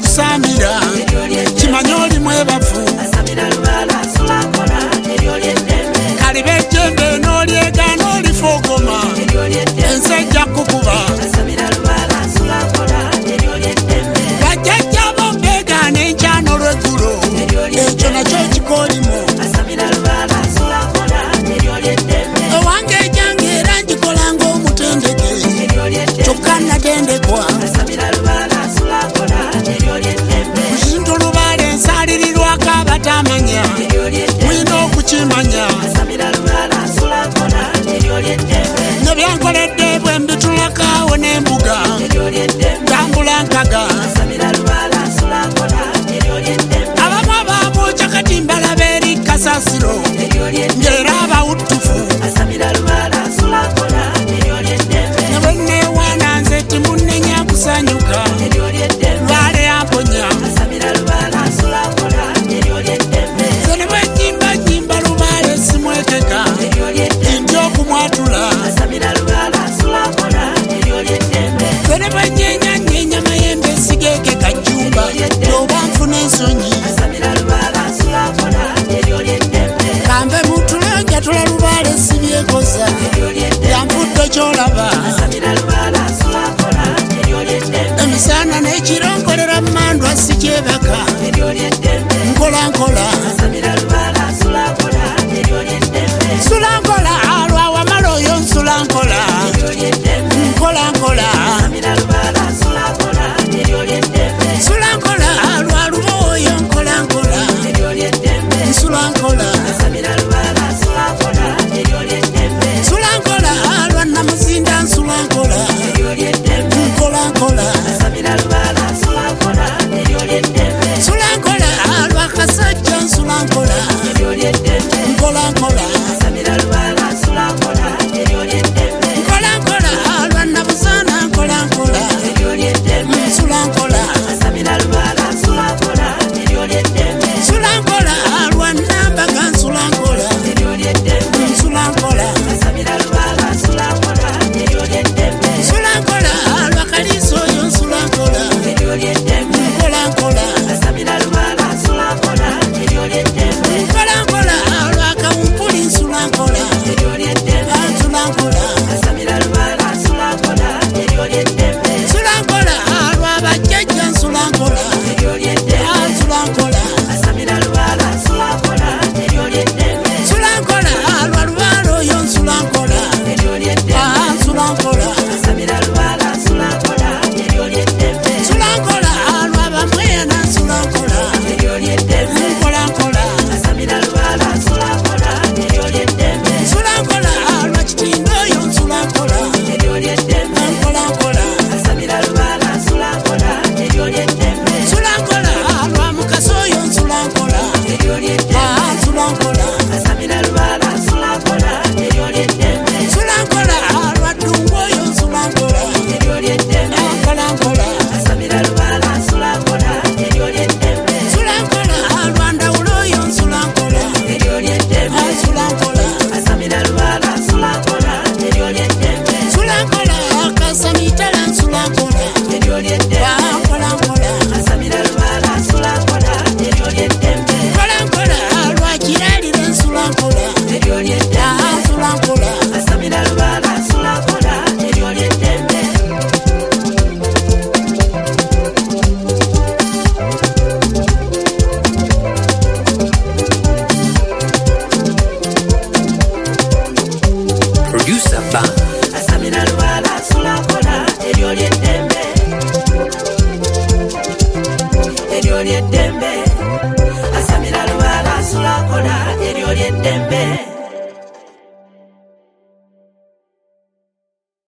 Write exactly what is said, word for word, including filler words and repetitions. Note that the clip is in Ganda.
kusamira kimanya oli mwebafu kalibe jembe n'olyega n'olifogoma ensi ejja kukuba bajjajja bo beegaana enkyano lweggulo ekyo nakyo ekikoolimu ewange ejange era njikola ng'omutendeke kyokka natendekwa mukintu lubaale ensalirirwako abatamanya mulina okukimanya nebyankoledde bwe mbitulakaawo n'embuga tambula nkaga abamu abaamuca kati mbalaba eri kasasiro ng'era abawutufu ne bwe nneewaana nze timunnenya kusanyuka lubaale yamponya nze ne bwe nnyimba nnyimba lubaale simwekeka nti okumwatula nze ne bwe nnyenya nnyenya mayembe sigeekeka jjumba oba nfuna ensonyi kambe mutule njatula lubaale sibyekoza yanvudde kyolaba emisana n'ekironkolera mmandwa sikyebaka nkola nkola nsula nkola lwawamala oyo nsula nkola nkola nkola nsula nkola lwaluba oyo nkola nkola nsula nkola nsula nkola lwannamuzinda nsula nkola nkola nkola nsula nkola lwakasajja nsula nkola nkola nkola nkola nkola lwannabuzaana nkola nkola nsula nkola nsula nkola lwannambaga nsula nkola nsula nkola nsula nkola lwakaliisa oyo nsula nkola nkola nkola nkola nkola lwakawumpuli nsula nkola nsula nkola nsula nkola lwabajjajja nsula nkola nsula nkola nsula nkola lwalubaale oyo nsula nkola nsula nkola nsula nkola lwabamwena nsula nkola nkola nkola nsula nkola lwakitindo oyo nsula nkola nkola nkola nsula nkola lwamukasa oyo nsula nkola nsula nkola nsula nkola lwadungu oyo nsula nkola nkola nkola nsula nkola lwandawulo oyo nsula nkola nsula nkola nsula nkola kasamitala nsula nkola nkola nkola nkola nkola lwakiralire nsula nkola nsula nkola Producer Bang. Asamira lubala nsula nkola eryo ly'eddembe eryo ly'eddembe asamira lubala nsula nkola eryo ly'eddembe